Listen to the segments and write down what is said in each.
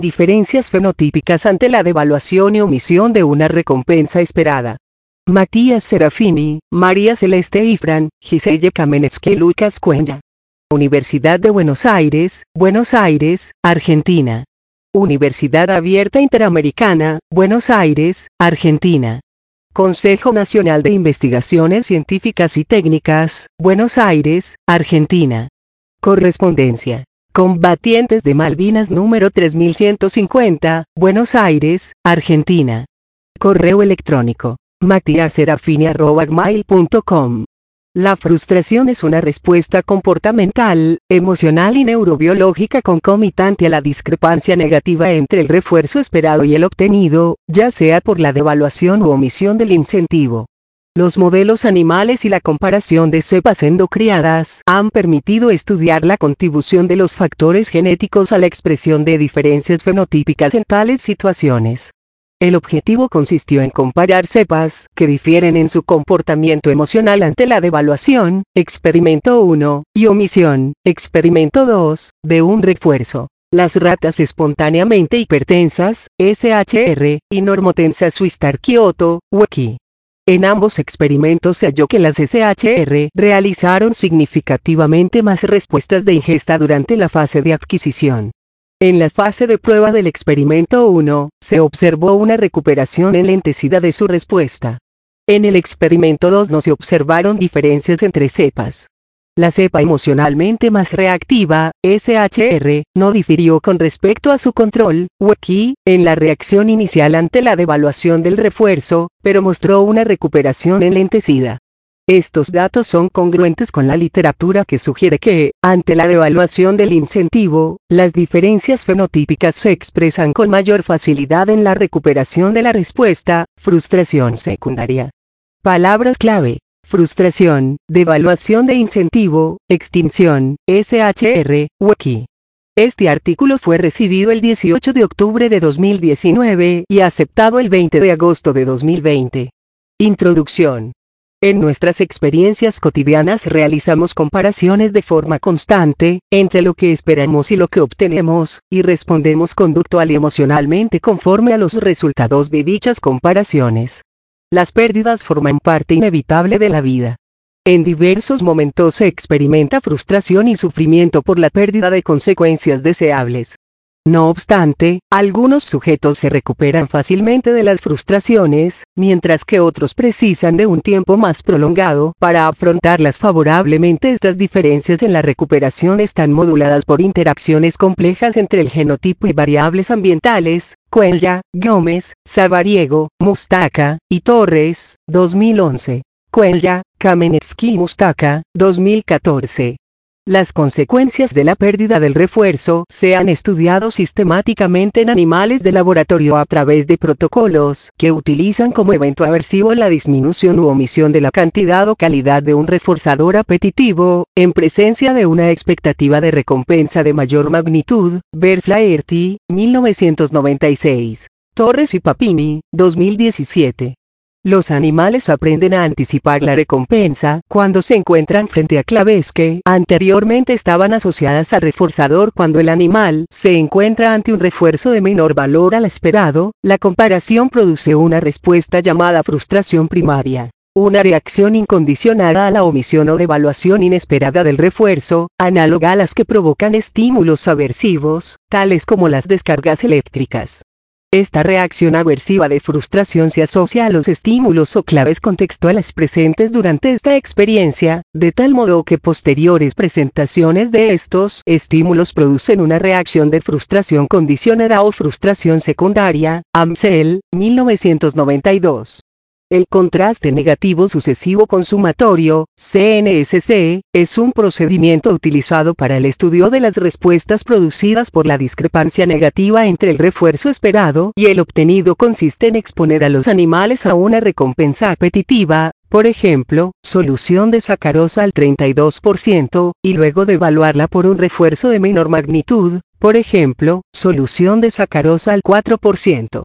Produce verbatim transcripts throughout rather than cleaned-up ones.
Diferencias fenotípicas ante la devaluación y omisión de una recompensa esperada. Matías Serafini, María Celeste Ifran, Giselle Kamenetsky, Lucas Cuenya. Universidad de Buenos Aires, Buenos Aires, Argentina. Universidad Abierta Interamericana, Buenos Aires, Argentina. Consejo Nacional de Investigaciones Científicas y Técnicas, Buenos Aires, Argentina. Correspondencia. Combatientes de Malvinas número tres mil ciento cincuenta, Buenos Aires, Argentina. Correo electrónico. matías serafini arroba gmail punto com. La frustración es una respuesta comportamental, emocional y neurobiológica concomitante a la discrepancia negativa entre el refuerzo esperado y el obtenido, ya sea por la devaluación u omisión del incentivo. Los modelos animales y la comparación de cepas endocriadas han permitido estudiar la contribución de los factores genéticos a la expresión de diferencias fenotípicas en tales situaciones. El objetivo consistió en comparar cepas que difieren en su comportamiento emocional ante la devaluación, experimento uno, y omisión, experimento dos, de un refuerzo. Las ratas espontáneamente hipertensas, S H R, y normotensas Wistar-Kyoto, W K I. En ambos experimentos se halló que las S H R realizaron significativamente más respuestas de ingesta durante la fase de adquisición. En la fase de prueba del experimento uno, se observó una recuperación en la intensidad de su respuesta. En el experimento dos no se observaron diferencias entre cepas. La cepa emocionalmente más reactiva, S H R, no difirió con respecto a su control, W K I, en la reacción inicial ante la devaluación del refuerzo, pero mostró una recuperación en la intensidad. Estos datos son congruentes con la literatura que sugiere que, ante la devaluación del incentivo, las diferencias fenotípicas se expresan con mayor facilidad en la recuperación de la respuesta, frustración secundaria. Palabras clave: frustración, devaluación de incentivo, extinción, S H R, W K I. Este artículo fue recibido el dieciocho de octubre de dos mil diecinueve y aceptado el veinte de agosto de dos mil veinte. Introducción. En nuestras experiencias cotidianas realizamos comparaciones de forma constante, entre lo que esperamos y lo que obtenemos, y respondemos conductual y emocionalmente conforme a los resultados de dichas comparaciones. Las pérdidas forman parte inevitable de la vida. En diversos momentos se experimenta frustración y sufrimiento por la pérdida de consecuencias deseables. No obstante, algunos sujetos se recuperan fácilmente de las frustraciones, mientras que otros precisan de un tiempo más prolongado para afrontarlas favorablemente. Estas diferencias en la recuperación están moduladas por interacciones complejas entre el genotipo y variables ambientales. Cuenya, Gómez, Sabariego, Mustaka y Torres, dos mil once. Cuenya, Kamenetsky y Mustaka, dos mil catorce. Las consecuencias de la pérdida del refuerzo se han estudiado sistemáticamente en animales de laboratorio a través de protocolos que utilizan como evento aversivo la disminución u omisión de la cantidad o calidad de un reforzador apetitivo, en presencia de una expectativa de recompensa de mayor magnitud. Ver Flaherty, mil novecientos noventa y seis. Torres y Papini, dos mil diecisiete. Los animales aprenden a anticipar la recompensa cuando se encuentran frente a claves que anteriormente estaban asociadas al reforzador. Cuando el animal se encuentra ante un refuerzo de menor valor al esperado, la comparación produce una respuesta llamada frustración primaria. Una reacción incondicionada a la omisión o devaluación inesperada del refuerzo, análoga a las que provocan estímulos aversivos, tales como las descargas eléctricas. Esta reacción aversiva de frustración se asocia a los estímulos o claves contextuales presentes durante esta experiencia, de tal modo que posteriores presentaciones de estos estímulos producen una reacción de frustración condicionada o frustración secundaria. Amsel, mil novecientos noventa y dos. El contraste negativo sucesivo consumatorio, C N S C, es un procedimiento utilizado para el estudio de las respuestas producidas por la discrepancia negativa entre el refuerzo esperado y el obtenido. Consiste en exponer a los animales a una recompensa apetitiva, por ejemplo, solución de sacarosa al treinta y dos por ciento, y luego de evaluarla por un refuerzo de menor magnitud, por ejemplo, solución de sacarosa al cuatro por ciento.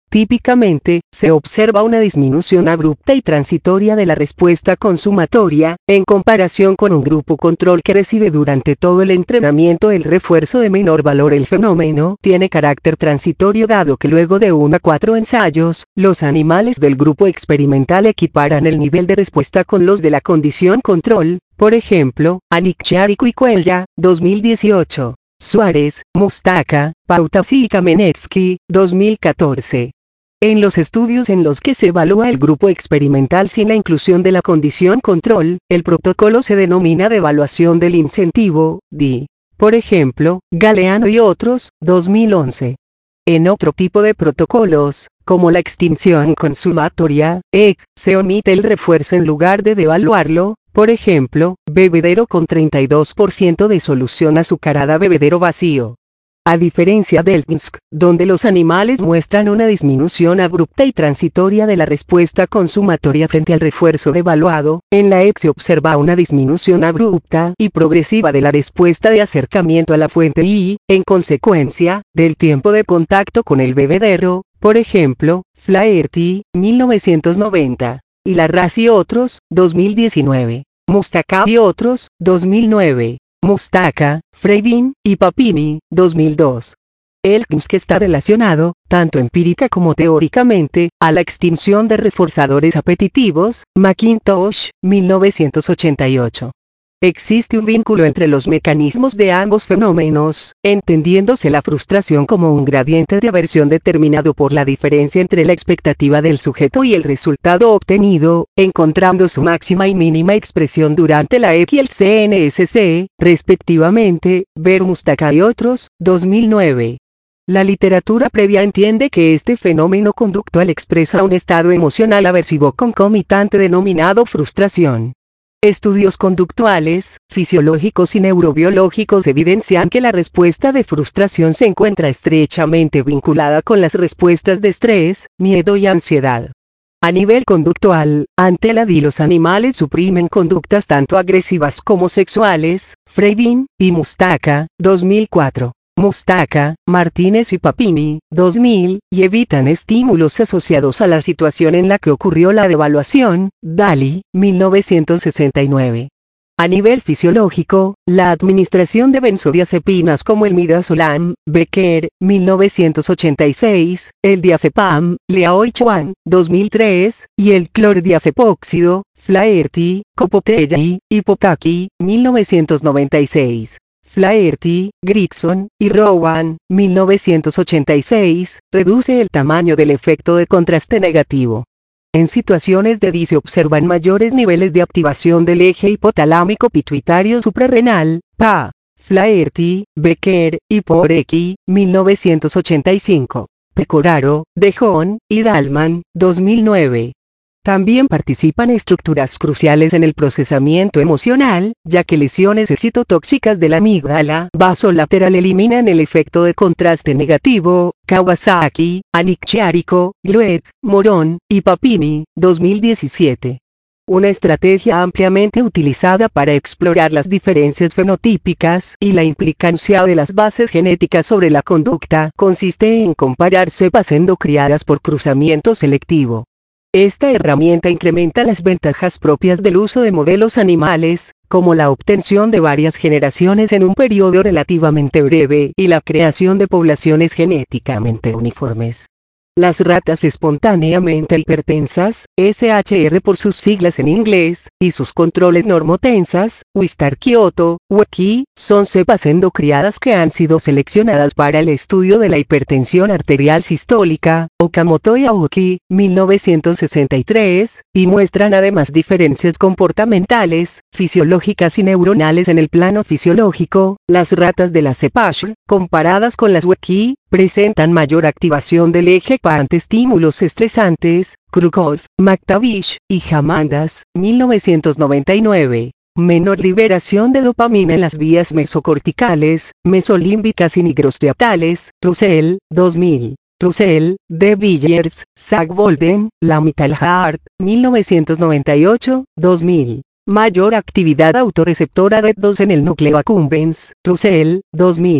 Típicamente, se observa una disminución abrupta y transitoria de la respuesta consumatoria, en comparación con un grupo control que recibe durante todo el entrenamiento el refuerzo de menor valor. El fenómeno tiene carácter transitorio dado que luego de uno a cuatro ensayos, los animales del grupo experimental equiparan el nivel de respuesta con los de la condición control, por ejemplo, Anicharico y Cuellar, dos mil dieciocho. Suárez, Mustaka, Pautasi y Kamenetsky, dos mil catorce. En los estudios en los que se evalúa el grupo experimental sin la inclusión de la condición control, el protocolo se denomina de evaluación del incentivo, D I. Por ejemplo, Galeano y otros, dos mil once. En otro tipo de protocolos, como la extinción consumatoria, E C, se omite el refuerzo en lugar de devaluarlo, por ejemplo, bebedero con treinta y dos por ciento de solución azucarada, bebedero vacío. A diferencia del P N S C, donde los animales muestran una disminución abrupta y transitoria de la respuesta consumatoria frente al refuerzo devaluado, en la E C se observa una disminución abrupta y progresiva de la respuesta de acercamiento a la fuente y, en consecuencia, del tiempo de contacto con el bebedero, por ejemplo, Flaherty, mil novecientos noventa, y Larraz y otros, dos mil diecinueve, Mustaka y otros, dos mil nueve. Mustaka, Freidin, y Papini, dos mil dos. El P N S C está relacionado, tanto empírica como teóricamente, a la extinción de reforzadores apetitivos, McIntosh, mil novecientos ochenta y ocho. Existe un vínculo entre los mecanismos de ambos fenómenos, entendiéndose la frustración como un gradiente de aversión determinado por la diferencia entre la expectativa del sujeto y el resultado obtenido, encontrando su máxima y mínima expresión durante la E C y el C N S C, respectivamente, ver Mustaka y otros, dos mil nueve. La literatura previa entiende que este fenómeno conductual expresa un estado emocional aversivo concomitante denominado frustración. Estudios conductuales, fisiológicos y neurobiológicos evidencian que la respuesta de frustración se encuentra estrechamente vinculada con las respuestas de estrés, miedo y ansiedad. A nivel conductual, ante la D I los animales suprimen conductas tanto agresivas como sexuales, Freidin y Mustaka, dos mil cuatro. Mustaka, Martínez y Papini, dos mil, y evitan estímulos asociados a la situación en la que ocurrió la devaluación, Daly, mil novecientos sesenta y nueve. A nivel fisiológico, la administración de benzodiazepinas como el midazolam, Becker, mil novecientos ochenta y seis, el diazepam, Liao y Chuan, dos mil tres, y el clordiazepóxido, Flaherty, Kopotei, y Potaki, mil novecientos noventa y seis. Flaherty, Grigson, y Rowan, mil novecientos ochenta y seis, reduce el tamaño del efecto de contraste negativo. En situaciones de D I se observan mayores niveles de activación del eje hipotalámico pituitario suprarrenal, P A. Flaherty, Becker, y Porecki, mil novecientos ochenta y cinco. Pecoraro, Dejon, y Dalman, dos mil nueve. También participan estructuras cruciales en el procesamiento emocional, ya que lesiones excitotóxicas de la amígdala basolateral eliminan el efecto de contraste negativo. Kawasaki, Anicharico, Glueck, Morón, y Papini, dos mil diecisiete. Una estrategia ampliamente utilizada para explorar las diferencias fenotípicas y la implicancia de las bases genéticas sobre la conducta consiste en comparar cepas endocriadas por cruzamiento selectivo. Esta herramienta incrementa las ventajas propias del uso de modelos animales, como la obtención de varias generaciones en un periodo relativamente breve y la creación de poblaciones genéticamente uniformes. Las ratas espontáneamente hipertensas, S H R por sus siglas en inglés, y sus controles normotensas, Wistar-Kyoto, W E K I, son cepas endocriadas que han sido seleccionadas para el estudio de la hipertensión arterial sistólica, Okamoto y Aoki, mil novecientos sesenta y tres, y muestran además diferencias comportamentales, fisiológicas y neuronales en el plano fisiológico. Las ratas de la cepa H R, comparadas con las W E K I, presentan mayor activación del eje P A ante estímulos estresantes, Krukov, McTavish, y Hamandas, mil novecientos noventa y nueve. Menor liberación de dopamina en las vías mesocorticales, mesolímbicas y nigrostriatales, Russell, dos mil. Russell, De Villers, Zach Bolden, Lamital Hart, mil novecientos noventa y ocho, dos mil. Mayor actividad autorreceptora de dos en el núcleo accumbens, Russell, dos mil.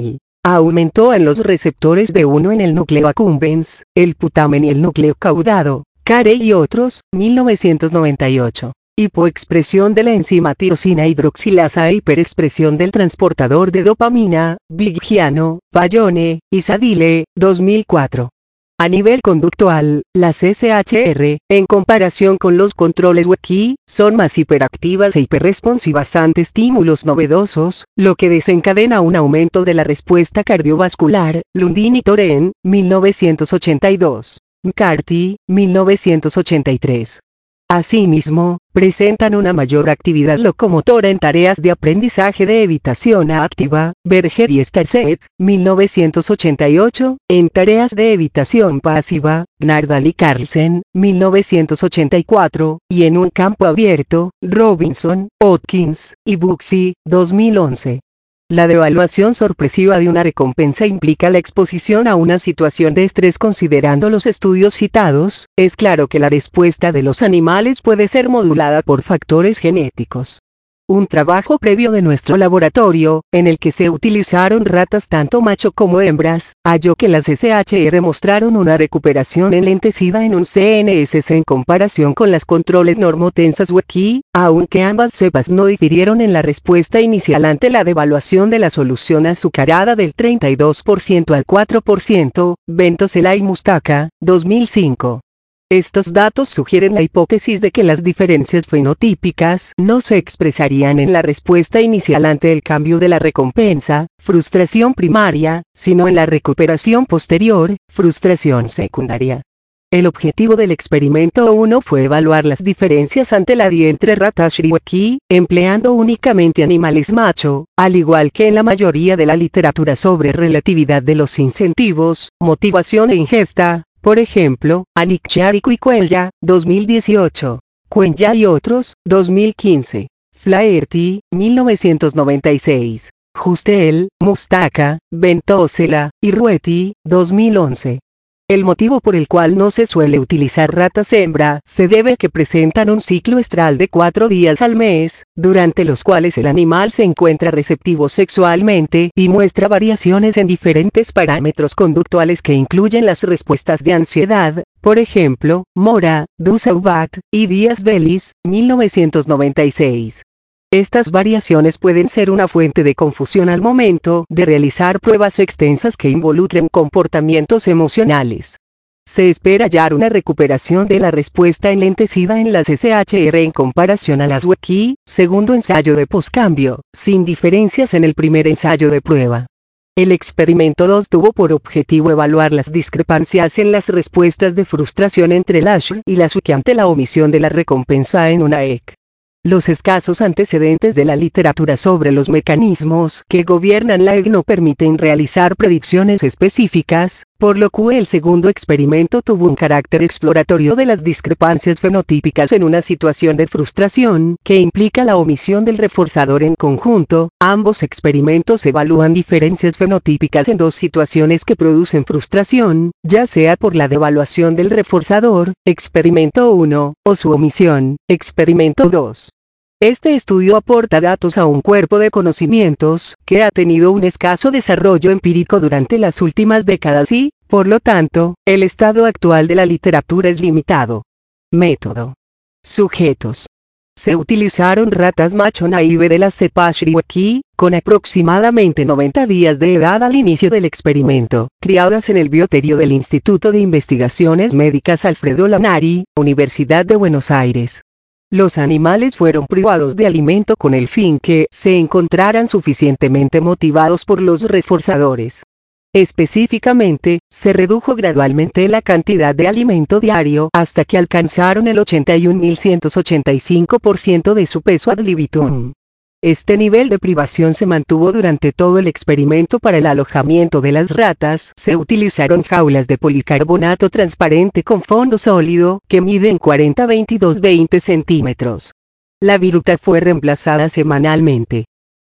Aumentó en los receptores de uno en el núcleo accumbens, el putamen y el núcleo caudado, Carey y otros, mil novecientos noventa y ocho. Hipoexpresión de la enzima tirosina hidroxilasa e hiperexpresión del transportador de dopamina, Vigiano, Bayone, y Sadile, dos mil cuatro. A nivel conductual, las S H R, en comparación con los controles Weki, son más hiperactivas e hiperresponsivas ante estímulos novedosos, lo que desencadena un aumento de la respuesta cardiovascular. Lundin y Toren, mil novecientos ochenta y dos. McCarthy, mil novecientos ochenta y tres. Asimismo, presentan una mayor actividad locomotora en tareas de aprendizaje de evitación activa, Berger y Starset, mil novecientos ochenta y ocho, en tareas de evitación pasiva, Gnardal y Carlsen, mil novecientos ochenta y cuatro, y en un campo abierto, Robinson, Watkins, y Buxi, dos mil once. La devaluación sorpresiva de una recompensa implica la exposición a una situación de estrés. Considerando los estudios citados, es claro que la respuesta de los animales puede ser modulada por factores genéticos. Un trabajo previo de nuestro laboratorio, en el que se utilizaron ratas tanto macho como hembras, halló que las S H R mostraron una recuperación enlentecida en un C N S S en comparación con las controles normotensas Weki, aunque ambas cepas no difirieron en la respuesta inicial ante la devaluación de la solución azucarada del treinta y dos por ciento al cuatro por ciento, Ventosela y Mustaka, dos mil cinco. Estos datos sugieren la hipótesis de que las diferencias fenotípicas no se expresarían en la respuesta inicial ante el cambio de la recompensa, frustración primaria, sino en la recuperación posterior, frustración secundaria. El objetivo del experimento uno fue evaluar las diferencias ante la dieta entre ratas y Weki, empleando únicamente animales macho, al igual que en la mayoría de la literatura sobre relatividad de los incentivos, motivación e ingesta. Por ejemplo, Anikcharico y Cuenya, dos mil dieciocho. Cuenya y otros, dos mil quince. Flaherty, mil novecientos noventa y seis. Justel, Mustaka, Ventosela, y Rueti, dos mil once. El motivo por el cual no se suele utilizar ratas hembra se debe a que presentan un ciclo estral de cuatro días al mes, durante los cuales el animal se encuentra receptivo sexualmente y muestra variaciones en diferentes parámetros conductuales que incluyen las respuestas de ansiedad, por ejemplo, Mora, Dusaubat, y Díaz-Bellis, mil novecientos noventa y seis. Estas variaciones pueden ser una fuente de confusión al momento de realizar pruebas extensas que involucren comportamientos emocionales. Se espera hallar una recuperación de la respuesta enlentecida en las S H R en comparación a las Weki, segundo ensayo de poscambio, sin diferencias en el primer ensayo de prueba. El experimento dos tuvo por objetivo evaluar las discrepancias en las respuestas de frustración entre el Ash y la Weki ante la omisión de la recompensa en una E C. Los escasos antecedentes de la literatura sobre los mecanismos que gobiernan la E C no permiten realizar predicciones específicas, por lo que el segundo experimento tuvo un carácter exploratorio de las discrepancias fenotípicas en una situación de frustración que implica la omisión del reforzador en conjunto. Ambos experimentos evalúan diferencias fenotípicas en dos situaciones que producen frustración, ya sea por la devaluación del reforzador, experimento uno, o su omisión, experimento dos. Este estudio aporta datos a un cuerpo de conocimientos que ha tenido un escaso desarrollo empírico durante las últimas décadas y, por lo tanto, el estado actual de la literatura es limitado. Método. Sujetos. Se utilizaron ratas macho naive de la cepa Weki, con aproximadamente noventa días de edad al inicio del experimento, criadas en el bioterio del Instituto de Investigaciones Médicas Alfredo Lanari, Universidad de Buenos Aires. Los animales fueron privados de alimento con el fin que se encontraran suficientemente motivados por los reforzadores. Específicamente, se redujo gradualmente la cantidad de alimento diario hasta que alcanzaron el ochenta y un mil ciento ochenta y cinco por ciento de su peso ad libitum. Este nivel de privación se mantuvo durante todo el experimento. Para el alojamiento de las ratas se utilizaron jaulas de policarbonato transparente con fondo sólido, que miden cuarenta a veintidós a veinte centímetros. La viruta fue reemplazada semanalmente.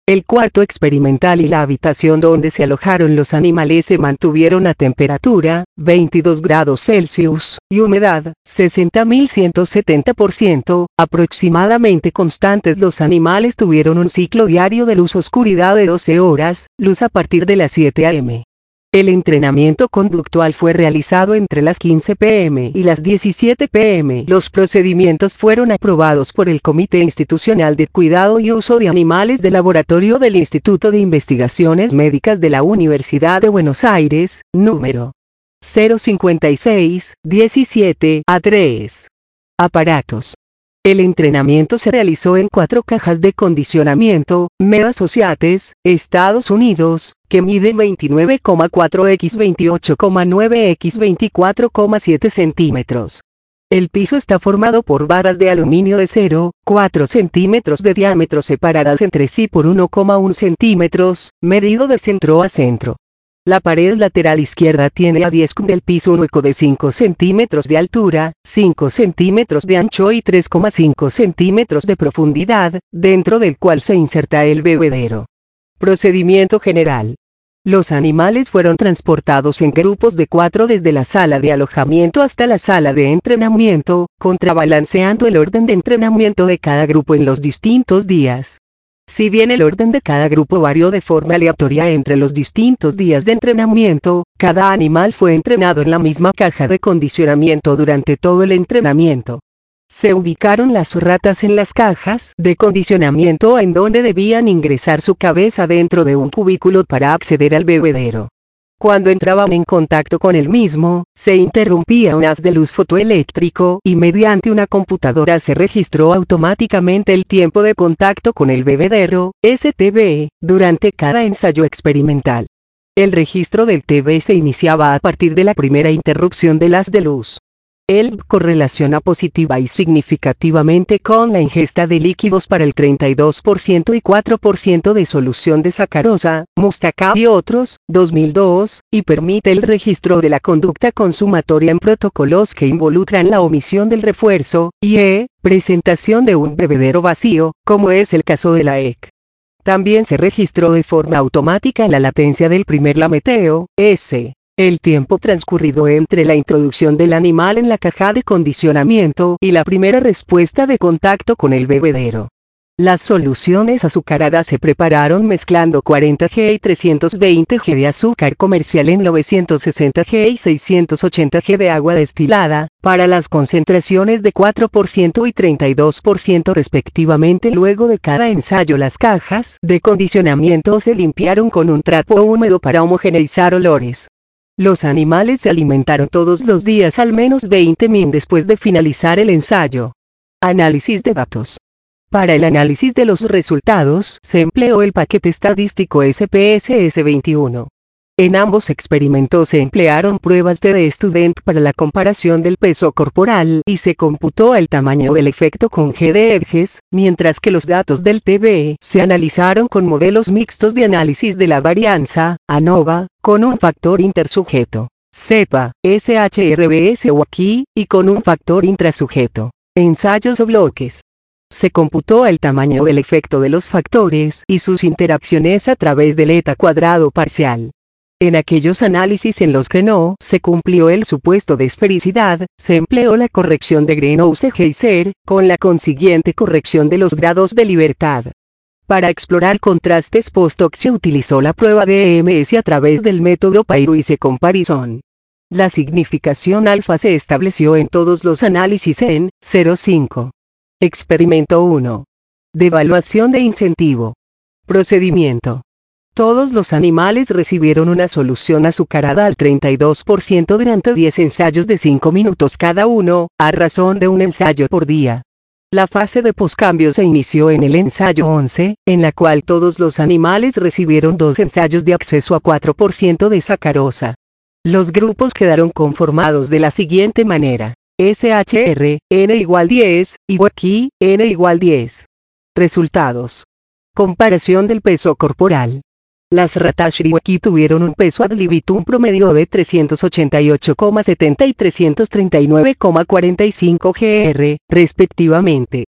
El cuarto experimental y la habitación donde se alojaron los animales se mantuvieron a temperatura, veintidós grados Celsius, y humedad, sesenta mil ciento setenta por ciento, aproximadamente constantes. Los animales tuvieron un ciclo diario de luz-oscuridad de doce horas, luz a partir de las siete a eme El entrenamiento conductual fue realizado entre las quince pe eme y las diecisiete pe eme Los procedimientos fueron aprobados por el Comité Institucional de Cuidado y Uso de Animales del Laboratorio del Instituto de Investigaciones Médicas de la Universidad de Buenos Aires, número cero cincuenta y seis, diecisiete a tres. Aparatos. El entrenamiento se realizó en cuatro cajas de condicionamiento, Med Associates, Estados Unidos, que miden veintinueve coma cuatro por veintiocho coma nueve por veinticuatro coma siete centímetros. El piso está formado por barras de aluminio de cero coma cuatro centímetros de diámetro separadas entre sí por uno coma uno centímetros, medido de centro a centro. La pared lateral izquierda tiene a diez del piso un hueco de cinco centímetros de altura, cinco centímetros de ancho y tres coma cinco centímetros de profundidad, dentro del cual se inserta el bebedero. Procedimiento general. Los animales fueron transportados en grupos de cuatro desde la sala de alojamiento hasta la sala de entrenamiento, contrabalanceando el orden de entrenamiento de cada grupo en los distintos días. Si bien el orden de cada grupo varió de forma aleatoria entre los distintos días de entrenamiento, cada animal fue entrenado en la misma caja de condicionamiento durante todo el entrenamiento. Se ubicaron las ratas en las cajas de condicionamiento en donde debían ingresar su cabeza dentro de un cubículo para acceder al bebedero. Cuando entraban en contacto con el mismo, se interrumpía un haz de luz fotoeléctrico y mediante una computadora se registró automáticamente el tiempo de contacto con el bebedero, S T B, durante cada ensayo experimental. El registro del T B se iniciaba a partir de la primera interrupción del haz de luz. Él correlaciona positiva y significativamente con la ingesta de líquidos para el treinta y dos por ciento y cuatro por ciento de solución de sacarosa, Mustaca y otros, dos mil dos, y permite el registro de la conducta consumatoria en protocolos que involucran la omisión del refuerzo, y e, presentación de un bebedero vacío, como es el caso de la E C. También se registró de forma automática la latencia del primer lameteo, S. El tiempo transcurrido entre la introducción del animal en la caja de condicionamiento y la primera respuesta de contacto con el bebedero. Las soluciones azucaradas se prepararon mezclando cuarenta gramos y trescientos veinte gramos de azúcar comercial en novecientos sesenta gramos y seiscientos ochenta gramos de agua destilada, para las concentraciones de cuatro por ciento y treinta y dos por ciento respectivamente. Luego de cada ensayo las cajas de condicionamiento se limpiaron con un trapo húmedo para homogeneizar olores. Los animales se alimentaron todos los días al menos veinte min después de finalizar el ensayo. Análisis de datos. Para el análisis de los resultados se empleó el paquete estadístico S P S S veintiuno. En ambos experimentos se emplearon pruebas de The Student para la comparación del peso corporal y se computó el tamaño del efecto con G de Edges, mientras que los datos del T B se analizaron con modelos mixtos de análisis de la varianza, ANOVA, con un factor intersujeto, SEPA, S H R B S o aquí, y con un factor intrasujeto, ensayos o bloques. Se computó el tamaño del efecto de los factores y sus interacciones a través del eta cuadrado parcial. En aquellos análisis en los que no se cumplió el supuesto de esfericidad, se empleó la corrección de Greenhouse-Geiser, con la consiguiente corrección de los grados de libertad. Para explorar contrastes post-hoc se utilizó la prueba de E M S a través del método Pyrrhus Comparison. La significación alfa se estableció en todos los análisis en cero coma cinco. Experimento uno. Devaluación de incentivo. Procedimiento. Todos los animales recibieron una solución azucarada al treinta y dos por ciento durante diez ensayos de cinco minutos cada uno, a razón de un ensayo por día. La fase de poscambio se inició en el ensayo once, en la cual todos los animales recibieron dos ensayos de acceso a cuatro por ciento de sacarosa. Los grupos quedaron conformados de la siguiente manera: S H R, N igual diez, y W K I, N igual diez. Resultados. Comparación del peso corporal. Las ratas Shriwaki tuvieron un peso ad libitum promedio de trescientos ochenta y ocho coma setenta y trescientos treinta y nueve coma cuarenta y cinco gramos, respectivamente.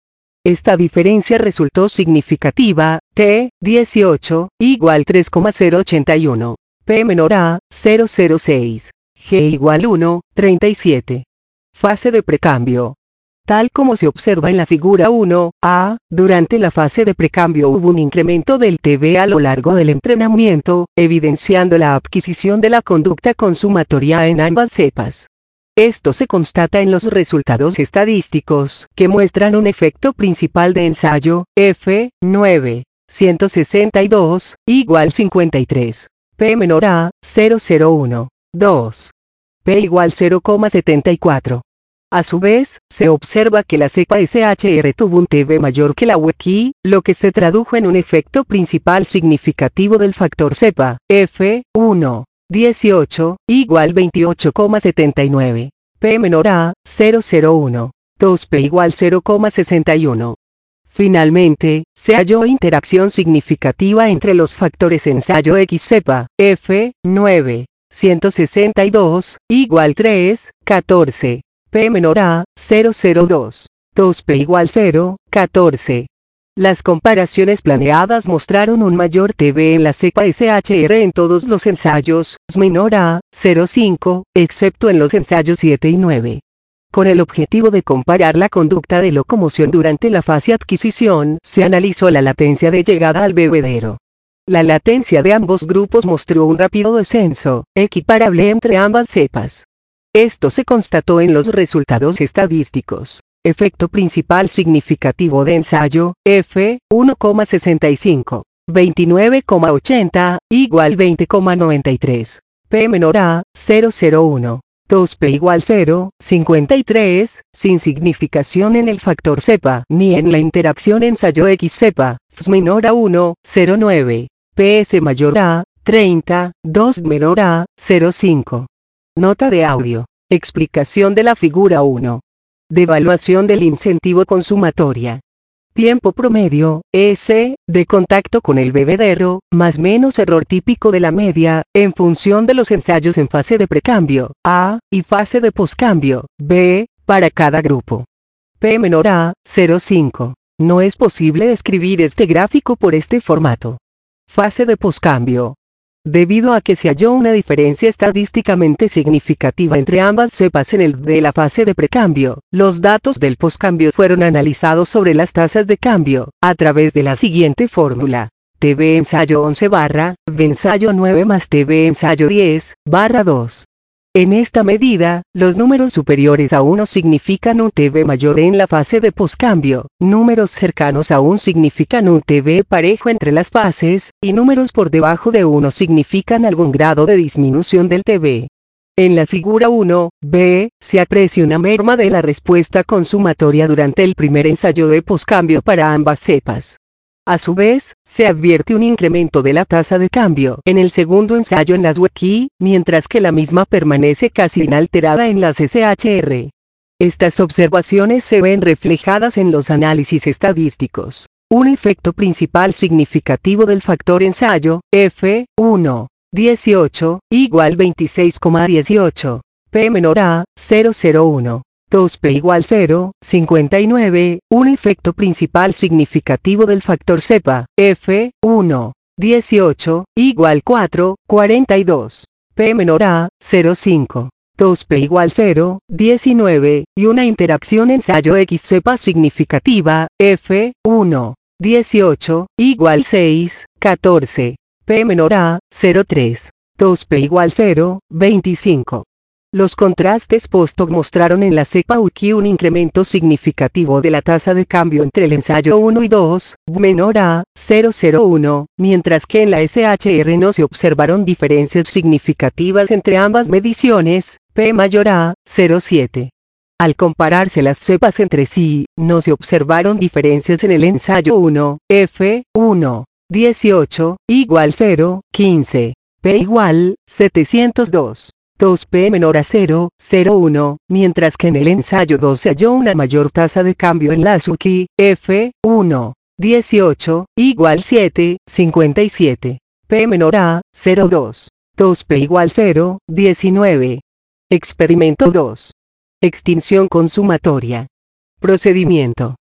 Esta diferencia resultó significativa, T, dieciocho, igual tres coma cero ochenta y uno, P menor a, cero coma cero seis, G igual uno, treinta y siete. Fase de precambio. Tal como se observa en la figura uno A, durante la fase de precambio hubo un incremento del T B a lo largo del entrenamiento, evidenciando la adquisición de la conducta consumatoria en ambas cepas. Esto se constata en los resultados estadísticos, que muestran un efecto principal de ensayo, F, nueve, ciento sesenta y dos, igual cincuenta y tres, P menor a, cero coma cero uno, dos, P igual cero coma setenta y cuatro. A su vez, se observa que la cepa S H R tuvo un T B mayor que la W K I, lo que se tradujo en un efecto principal significativo del factor cepa, F, uno, dieciocho, igual veintiocho coma setenta y nueve, P menor a, cero coma cero uno, dos P igual cero coma sesenta y uno. Finalmente, se halló interacción significativa entre los factores ensayo X cepa, F, nueve, ciento sesenta y dos, igual tres, catorce. P menor a, cero coma cero dos, dos P igual cero, catorce. Las comparaciones planeadas mostraron un mayor T B en la cepa S H R en todos los ensayos, menor a, cero coma cinco, excepto en los ensayos siete y nueve. Con el objetivo de comparar la conducta de locomoción durante la fase adquisición, se analizó la latencia de llegada al bebedero. La latencia de ambos grupos mostró un rápido descenso, equiparable entre ambas cepas. Esto se constató en los resultados estadísticos. Efecto principal significativo de ensayo, F, uno coma sesenta y cinco, veintinueve coma ochenta, igual veinte coma noventa y tres, P menor a, cero coma cero uno, dos P igual cero, cincuenta y tres, sin significación en el factor cepa, ni en la interacción ensayo X cepa, F menor a uno, cero coma nueve, P S mayor a, treinta, dos menor a, cero coma cinco. Nota de audio. Explicación de la figura uno. Devaluación del incentivo consumatoria. Tiempo promedio, S, de contacto con el bebedero, más menos error típico de la media, en función de los ensayos en fase de precambio, A, y fase de poscambio, B, para cada grupo. P menor a, cero coma cinco. No es posible describir este gráfico por este formato. Fase de poscambio. Debido a que se halló una diferencia estadísticamente significativa entre ambas cepas en el de la fase de precambio, los datos del poscambio fueron analizados sobre las tasas de cambio, a través de la siguiente fórmula. T B ensayo once barra, V ensayo nueve más T B ensayo diez, barra dos. En esta medida, los números superiores a uno significan un T B mayor en la fase de poscambio, números cercanos a uno significan un T B parejo entre las fases, y números por debajo de uno significan algún grado de disminución del T B. En la figura uno B, se aprecia una merma de la respuesta consumatoria durante el primer ensayo de poscambio para ambas cepas. A su vez, se advierte un incremento de la tasa de cambio en el segundo ensayo en las W K I, mientras que la misma permanece casi inalterada en las S H R. Estas observaciones se ven reflejadas en los análisis estadísticos. Un efecto principal significativo del factor ensayo, F, uno, dieciocho, igual veintiséis coma dieciocho, P menor a, cero coma cero uno. dos P igual cero, cincuenta y nueve, un efecto principal significativo del factor cepa, F, uno, dieciocho, igual cuatro, cuarenta y dos, P menor a, cero coma cinco, dos P igual cero, diecinueve, y una interacción ensayo X cepa significativa, F, uno, dieciocho, igual seis, catorce, P menor a, cero coma tres, dos P igual cero, veinticinco. Los contrastes post-hoc mostraron en la cepa U K I un incremento significativo de la tasa de cambio entre el ensayo uno y dos, menor a, cero coma cero uno, mientras que en la S H R no se observaron diferencias significativas entre ambas mediciones, P mayor a, cero coma siete. Al compararse las cepas entre sí, no se observaron diferencias en el ensayo uno, F, uno, dieciocho, igual cero, quince, P igual, setecientos dos. dos P menor a cero coma cero uno, mientras que en el ensayo dos se halló una mayor tasa de cambio en las U K I, F, uno, dieciocho, igual siete, cincuenta y siete, P menor a, cero coma dos, dos P igual cero, diecinueve. Experimento dos. Extinción consumatoria. Procedimiento.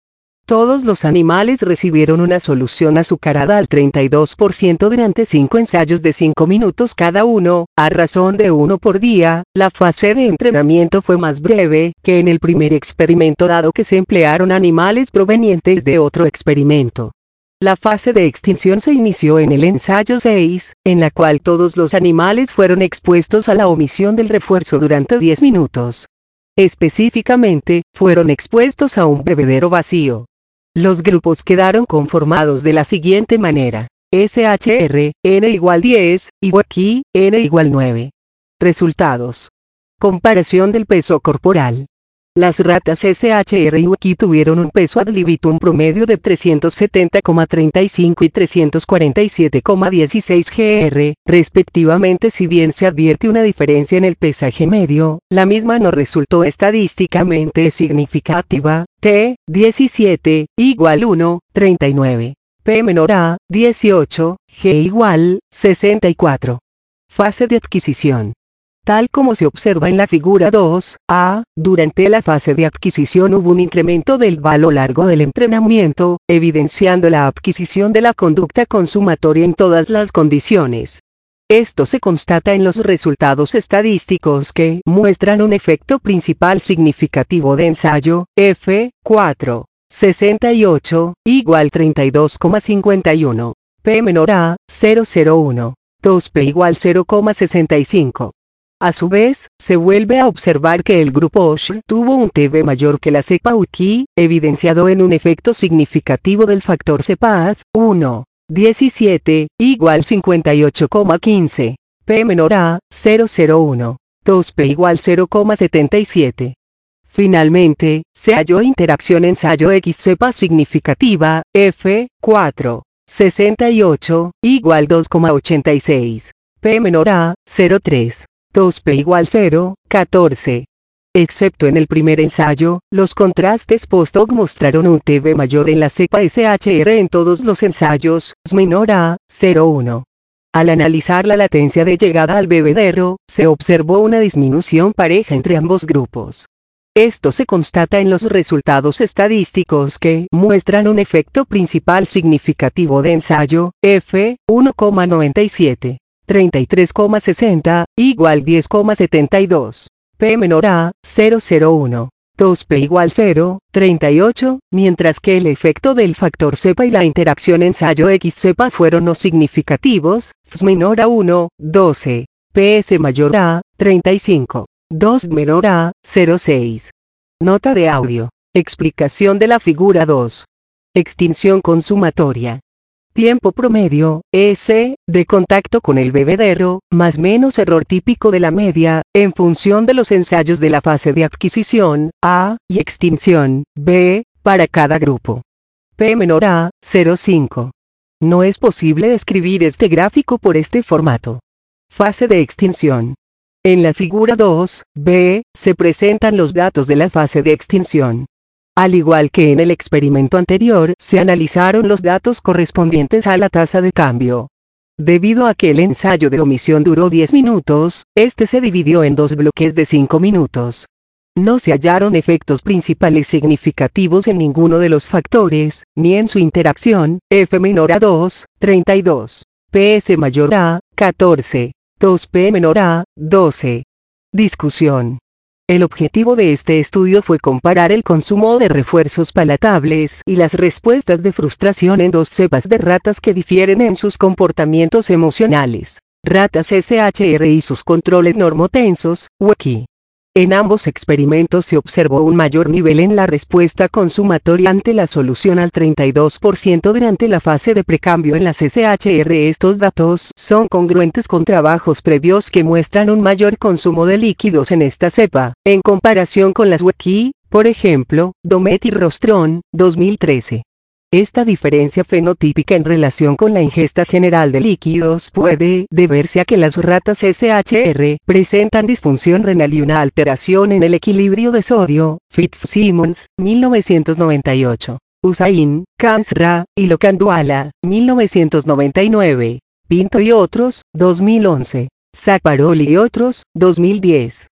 Todos los animales recibieron una solución azucarada al treinta y dos por ciento durante cinco ensayos de cinco minutos cada uno, a razón de uno por día. La fase de entrenamiento fue más breve que en el primer experimento dado que se emplearon animales provenientes de otro experimento. La fase de extinción se inició en el ensayo seis, en la cual todos los animales fueron expuestos a la omisión del refuerzo durante diez minutos. Específicamente, fueron expuestos a un bebedero vacío. Los grupos quedaron conformados de la siguiente manera: S H R, N igual diez, y W K I, N igual nueve. Resultados. Comparación del peso corporal. Las ratas S H R y W K I tuvieron un peso ad libitum promedio de trescientos setenta coma treinta y cinco y trescientos cuarenta y siete coma dieciséis gramos, respectivamente. Si bien se advierte una diferencia en el pesaje medio, la misma no resultó estadísticamente significativa. T, diecisiete, igual uno, treinta y nueve. P menor a, dieciocho, G igual, sesenta y cuatro. Fase de adquisición. Tal como se observa en la figura dos A, durante la fase de adquisición hubo un incremento del V A a lo largo del entrenamiento, evidenciando la adquisición de la conducta consumatoria en todas las condiciones. Esto se constata en los resultados estadísticos que muestran un efecto principal significativo de ensayo, F, cuatro, sesenta y ocho, igual treinta y dos coma cincuenta y uno, P menor a, cero coma cero uno, dos P igual cero coma sesenta y cinco. A su vez, se vuelve a observar que el grupo O S H tuvo un T V mayor que la cepa W K I, evidenciado en un efecto significativo del factor CEPAD, uno, diecisiete, igual cincuenta y ocho coma quince, P menor a, cero coma cero uno, dos P igual cero coma setenta y siete. Finalmente, se halló interacción ensayo X cepa significativa, F, cuatro, sesenta y ocho, igual dos coma ochenta y seis, P menor a, cero coma tres. dos P igual cero, catorce. Excepto en el primer ensayo, los contrastes post-hoc mostraron un T V mayor en la cepa S H R en todos los ensayos, S menor a, cero coma uno. Al analizar la latencia de llegada al bebedero, se observó una disminución pareja entre ambos grupos. Esto se constata en los resultados estadísticos que muestran un efecto principal significativo de ensayo, F, uno coma noventa y siete. treinta y tres coma sesenta, igual diez coma setenta y dos, P menor a, cero coma cero uno, dos P igual cero, treinta y ocho, mientras que el efecto del factor cepa y la interacción ensayo X cepa fueron no significativos, F menor a uno, doce, P S mayor a, treinta y cinco, dos menor a, cero coma seis. Nota de audio. Explicación de la figura dos. Extinción consumatoria. Tiempo promedio, S, de contacto con el bebedero, más menos error típico de la media, en función de los ensayos de la fase de adquisición, A, y extinción, B, para cada grupo. P menor a, cero coma cinco. No es posible describir este gráfico por este formato. Fase de extinción. En la figura dos B, se presentan los datos de la fase de extinción. Al igual que en el experimento anterior, se analizaron los datos correspondientes a la tasa de cambio. Debido a que el ensayo de omisión duró diez minutos, este se dividió en dos bloques de cinco minutos. No se hallaron efectos principales significativos en ninguno de los factores, ni en su interacción, F menor a dos, treinta y dos, P S mayor a, catorce, dos P menor a, doce. Discusión. El objetivo de este estudio fue comparar el consumo de refuerzos palatables y las respuestas de frustración en dos cepas de ratas que difieren en sus comportamientos emocionales, ratas S H R y sus controles normotensos, W K I. En ambos experimentos se observó un mayor nivel en la respuesta consumatoria ante la solución al treinta y dos por ciento durante la fase de precambio en las S H R. Estos datos son congruentes con trabajos previos que muestran un mayor consumo de líquidos en esta cepa, en comparación con las W K I, por ejemplo, Domet y Rostron, dos mil trece. Esta diferencia fenotípica en relación con la ingesta general de líquidos puede deberse a que las ratas S H R presentan disfunción renal y una alteración en el equilibrio de sodio. Fitzsimmons, mil novecientos noventa y ocho. Hussain, Kamsra, y Lokandwala, mil novecientos noventa y nueve. Pinto y otros, dos mil once. Zacparoli y otros, dos mil diez.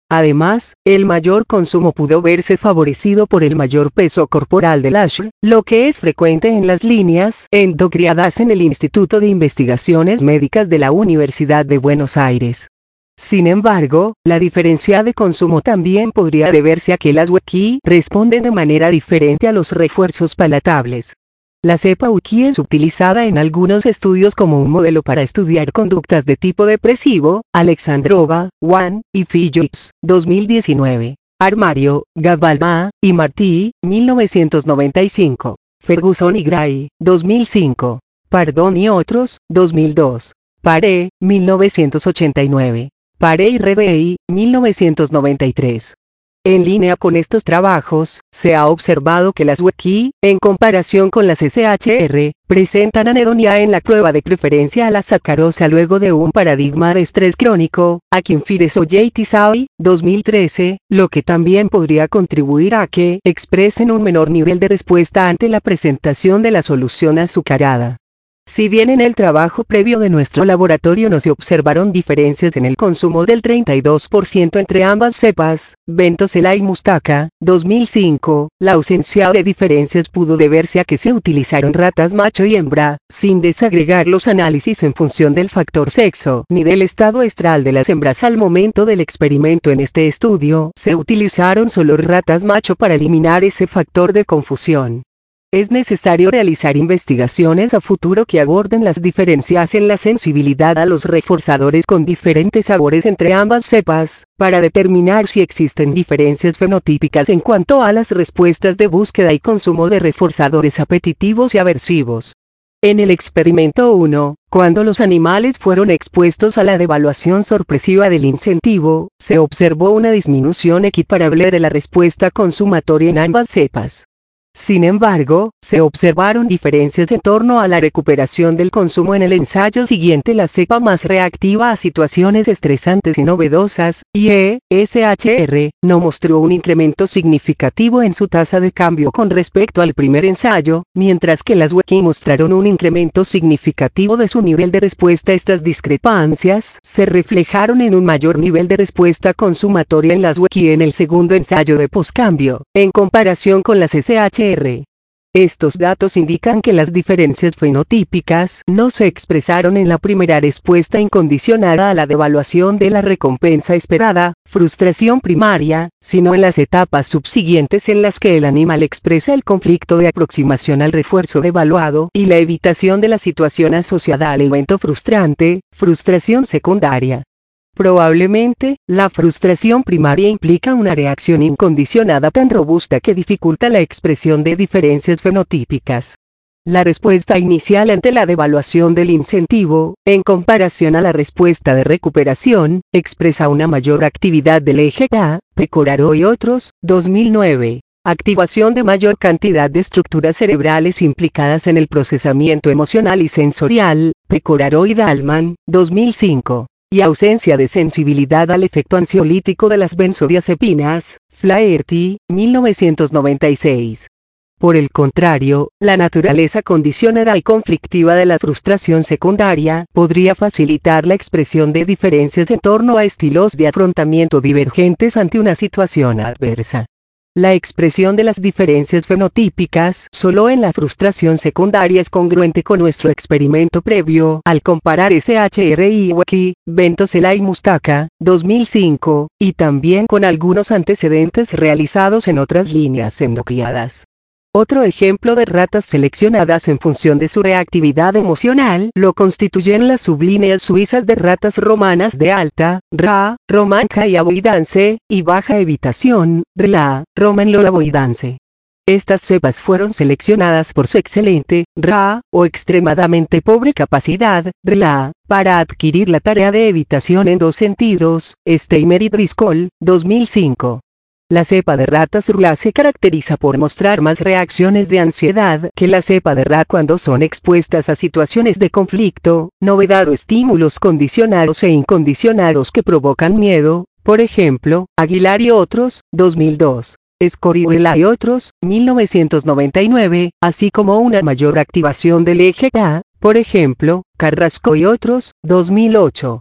Además, el mayor consumo pudo verse favorecido por el mayor peso corporal del Ash, lo que es frecuente en las líneas endocriadas en el Instituto de Investigaciones Médicas de la Universidad de Buenos Aires. Sin embargo, la diferencia de consumo también podría deberse a que las wiki responden de manera diferente a los refuerzos palatables. La cepa wiki es utilizada en algunos estudios como un modelo para estudiar conductas de tipo depresivo. Alexandrova, Juan, y Phillips, dos mil diecinueve. Armario, Gavalma, y Martí, mil novecientos noventa y cinco. Ferguson y Gray, dos mil cinco. Pardón y otros, dos mil dos. Paré, mil novecientos ochenta y nueve. Paré y Rebey, mil novecientos noventa y tres. En línea con estos trabajos, se ha observado que las wiki, en comparación con las S H R, presentan anedonia en la prueba de preferencia a la sacarosa luego de un paradigma de estrés crónico, Akinfides o J T Tsai, dos mil trece, lo que también podría contribuir a que expresen un menor nivel de respuesta ante la presentación de la solución azucarada. Si bien en el trabajo previo de nuestro laboratorio no se observaron diferencias en el consumo del treinta y dos por ciento entre ambas cepas, Ventosela y Mustaka, dos mil cinco, la ausencia de diferencias pudo deberse a que se utilizaron ratas macho y hembra, sin desagregar los análisis en función del factor sexo ni del estado estral de las hembras al momento del experimento. En este estudio, se utilizaron solo ratas macho para eliminar ese factor de confusión. Es necesario realizar investigaciones a futuro que aborden las diferencias en la sensibilidad a los reforzadores con diferentes sabores entre ambas cepas, para determinar si existen diferencias fenotípicas en cuanto a las respuestas de búsqueda y consumo de reforzadores apetitivos y aversivos. En el experimento uno, cuando los animales fueron expuestos a la devaluación sorpresiva del incentivo, se observó una disminución equiparable de la respuesta consumatoria en ambas cepas. Sin embargo, se observaron diferencias en torno a la recuperación del consumo en el ensayo siguiente. La cepa más reactiva a situaciones estresantes y novedosas, I E S H R, no mostró un incremento significativo en su tasa de cambio con respecto al primer ensayo, mientras que las wiki mostraron un incremento significativo de su nivel de respuesta. Estas discrepancias se reflejaron en un mayor nivel de respuesta consumatoria en las wiki en el segundo ensayo de poscambio, en comparación con las S H R. Estos datos indican que las diferencias fenotípicas no se expresaron en la primera respuesta incondicionada a la devaluación de la recompensa esperada, frustración primaria, sino en las etapas subsiguientes en las que el animal expresa el conflicto de aproximación al refuerzo devaluado y la evitación de la situación asociada al evento frustrante, frustración secundaria. Probablemente, la frustración primaria implica una reacción incondicionada tan robusta que dificulta la expresión de diferencias fenotípicas. La respuesta inicial ante la devaluación del incentivo, en comparación a la respuesta de recuperación, expresa una mayor actividad del eje A, Pecoraro y otros, dos mil nueve. Activación de mayor cantidad de estructuras cerebrales implicadas en el procesamiento emocional y sensorial, Pecoraro y Dahlman, dos mil cinco. Y ausencia de sensibilidad al efecto ansiolítico de las benzodiazepinas, Flaherty, mil novecientos noventa y seis. Por el contrario, la naturaleza condicionada y conflictiva de la frustración secundaria podría facilitar la expresión de diferencias en torno a estilos de afrontamiento divergentes ante una situación adversa. La expresión de las diferencias fenotípicas solo en la frustración secundaria es congruente con nuestro experimento previo al comparar S H R y wiki, Ventosela y Mustaka, dos mil cinco, y también con algunos antecedentes realizados en otras líneas endocriadas. Otro ejemplo de ratas seleccionadas en función de su reactividad emocional lo constituyen las sublíneas suizas de ratas romanas de alta, R A, Roman High Avoidance, y baja evitación, R L A, Roman Low Avoidance. Estas cepas fueron seleccionadas por su excelente, R A, o extremadamente pobre capacidad, R L A, para adquirir la tarea de evitación en dos sentidos, Steimer y Driscoll, dos mil cinco. La cepa de ratas R L A se caracteriza por mostrar más reacciones de ansiedad que la cepa de R A cuando son expuestas a situaciones de conflicto, novedad o estímulos condicionados e incondicionados que provocan miedo, por ejemplo, Aguilar y otros, dos mil dos. Escorihuela y otros, mil novecientos noventa y nueve, así como una mayor activación del eje A, por ejemplo, Carrasco y otros, dos mil ocho.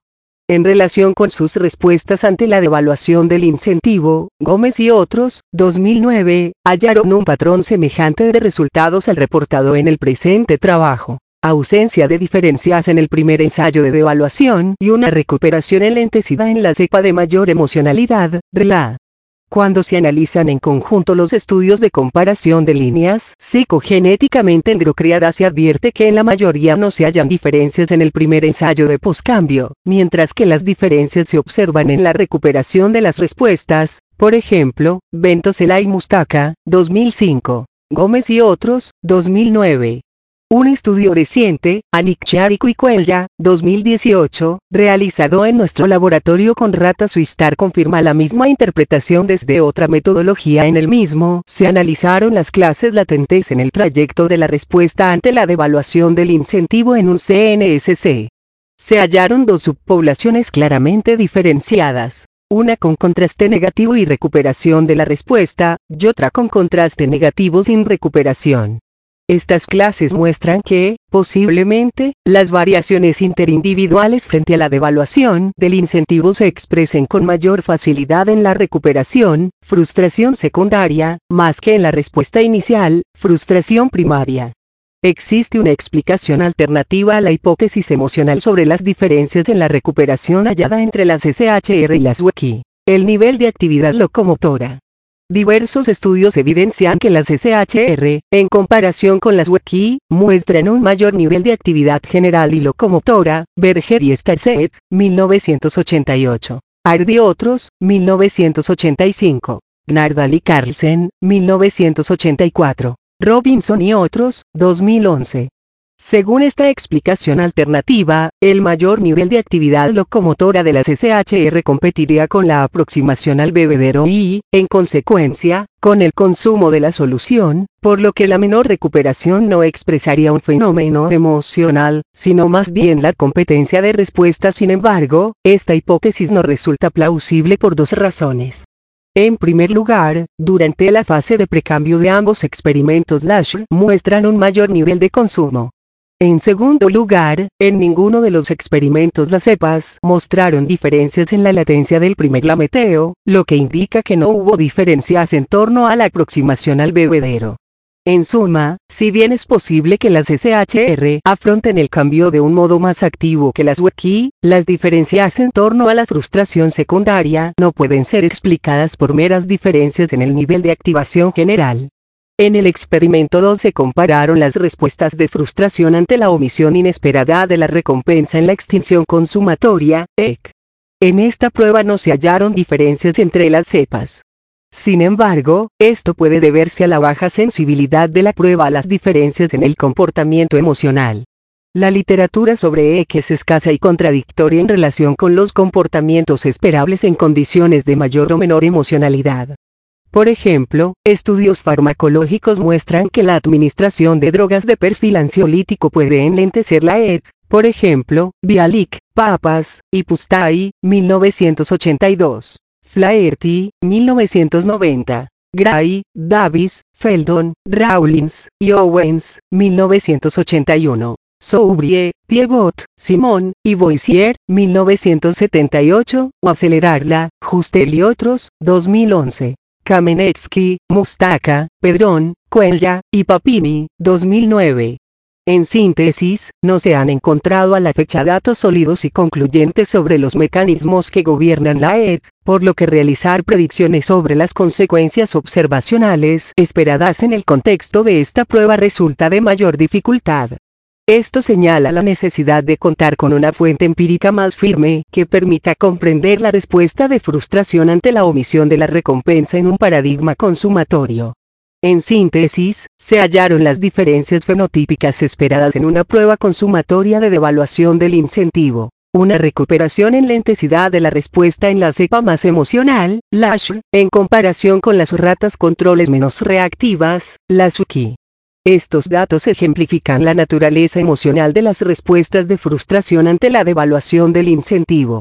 En relación con sus respuestas ante la devaluación del incentivo, Gómez y otros, dos mil nueve, hallaron un patrón semejante de resultados al reportado en el presente trabajo. Ausencia de diferencias en el primer ensayo de devaluación y una recuperación en la intensidad en la cepa de mayor emocionalidad, R L A. Cuando se analizan en conjunto los estudios de comparación de líneas psicogenéticamente endocriadas se advierte que en la mayoría no se hallan diferencias en el primer ensayo de poscambio, mientras que las diferencias se observan en la recuperación de las respuestas, por ejemplo, Ventosela y Mustaka, dos mil cinco, Gómez y otros, dos mil nueve. Un estudio reciente, Anikcharico y Cuellar, dos mil dieciocho, realizado en nuestro laboratorio con ratas Wistar confirma la misma interpretación desde otra metodología. En el mismo, se analizaron las clases latentes en el trayecto de la respuesta ante la devaluación del incentivo en un C N S C. Se hallaron dos subpoblaciones claramente diferenciadas. Una con contraste negativo y recuperación de la respuesta, y otra con contraste negativo sin recuperación. Estas clases muestran que, posiblemente, las variaciones interindividuales frente a la devaluación del incentivo se expresen con mayor facilidad en la recuperación, frustración secundaria, más que en la respuesta inicial, frustración primaria. Existe una explicación alternativa a la hipótesis emocional sobre las diferencias en la recuperación hallada entre las S H R y las W E C I, el nivel de actividad locomotora. Diversos estudios evidencian que las S H R, en comparación con las W E C I, muestran un mayor nivel de actividad general y locomotora. Berger y Starset, mil novecientos ochenta y ocho. Ard y otros, mil novecientos ochenta y cinco. Gnardal y Carlsen, mil novecientos ochenta y cuatro. Robinson y otros, dos mil once. Según esta explicación alternativa, el mayor nivel de actividad locomotora de las S H R competiría con la aproximación al bebedero y, en consecuencia, con el consumo de la solución, por lo que la menor recuperación no expresaría un fenómeno emocional, sino más bien la competencia de respuesta. Sin embargo, esta hipótesis no resulta plausible por dos razones. En primer lugar, durante la fase de precambio de ambos experimentos Lash muestran un mayor nivel de consumo. En segundo lugar, en ninguno de los experimentos las cepas mostraron diferencias en la latencia del primer lameteo, lo que indica que no hubo diferencias en torno a la aproximación al bebedero. En suma, si bien es posible que las S H R afronten el cambio de un modo más activo que las W E C I, las diferencias en torno a la frustración secundaria no pueden ser explicadas por meras diferencias en el nivel de activación general. En el experimento dos se compararon las respuestas de frustración ante la omisión inesperada de la recompensa en la extinción consumatoria, E C. En esta prueba no se hallaron diferencias entre las cepas. Sin embargo, esto puede deberse a la baja sensibilidad de la prueba a las diferencias en el comportamiento emocional. La literatura sobre E C es escasa y contradictoria en relación con los comportamientos esperables en condiciones de mayor o menor emocionalidad. Por ejemplo, estudios farmacológicos muestran que la administración de drogas de perfil ansiolítico puede enlentecer la E C, por ejemplo, Bialik, Papas, y Pustai, mil novecientos ochenta y dos, Flaherty, mil novecientos noventa, Gray, Davis, Feldon, Rawlins, y Owens, mil novecientos ochenta y uno. Soubrie, Thiebaud, Simon, y Boissier, mil novecientos setenta y ocho, o acelerarla, Justel y otros, dos mil once. Kamenetsky, Mustaka, Pedrón, Cuellar, y Papini, dos mil nueve. En síntesis, no se han encontrado a la fecha datos sólidos y concluyentes sobre los mecanismos que gobiernan la E C, por lo que realizar predicciones sobre las consecuencias observacionales esperadas en el contexto de esta prueba resulta de mayor dificultad. Esto señala la necesidad de contar con una fuente empírica más firme que permita comprender la respuesta de frustración ante la omisión de la recompensa en un paradigma consumatorio. En síntesis, se hallaron las diferencias fenotípicas esperadas en una prueba consumatoria de devaluación del incentivo, una recuperación en la intensidad de la respuesta en la cepa más emocional, Lash, en comparación con las ratas controles menos reactivas, las W E C I. Estos datos ejemplifican la naturaleza emocional de las respuestas de frustración ante la devaluación del incentivo.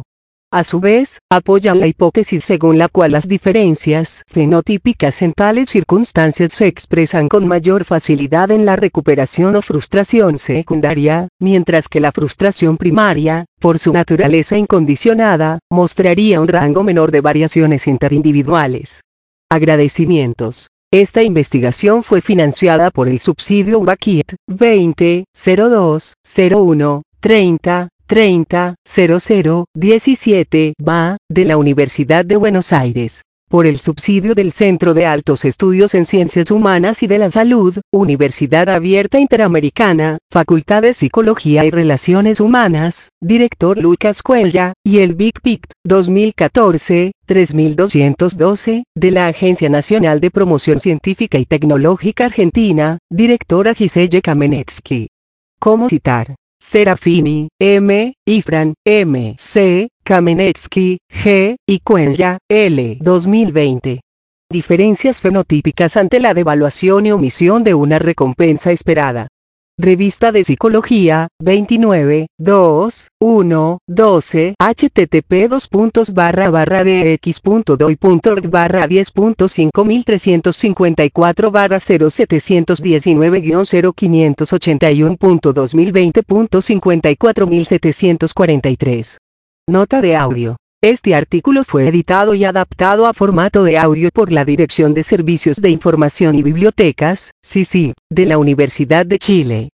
A su vez, apoyan la hipótesis según la cual las diferencias fenotípicas en tales circunstancias se expresan con mayor facilidad en la recuperación o frustración secundaria, mientras que la frustración primaria, por su naturaleza incondicionada, mostraría un rango menor de variaciones interindividuales. Agradecimientos. Esta investigación fue financiada por el subsidio UBAKIT veinte cero dos cero uno treinta treinta cero cero diecisiete B A de la Universidad de Buenos Aires, por el subsidio del Centro de Altos Estudios en Ciencias Humanas y de la Salud, Universidad Abierta Interamericana, Facultad de Psicología y Relaciones Humanas, Director Lucas Cuellar, y el Big Pict dos mil catorce tres mil doscientos doce, de la Agencia Nacional de Promoción Científica y Tecnológica Argentina, Directora Giselle Kamenetsky. ¿Cómo citar? Serafini, M., Ifran, M. C., Kamenetsky, G., y Cuellar, L. dos mil veinte. Diferencias fenotípicas ante la devaluación y omisión de una recompensa esperada. Revista de Psicología, veintinueve, dos, uno, doce, http dos puntos barra barra dx.doi.org barra diez punto cinco mil trescientos cincuenta y cuatro barra cero setecientos diecinueve guión cero quinientos ochenta y uno punto dos mil veinte punto cincuenta y cuatro mil setecientos cuarenta y tres. Nota de audio. Este artículo fue editado y adaptado a formato de audio por la Dirección de Servicios de Información y Bibliotecas, C I C I, de la Universidad de Chile.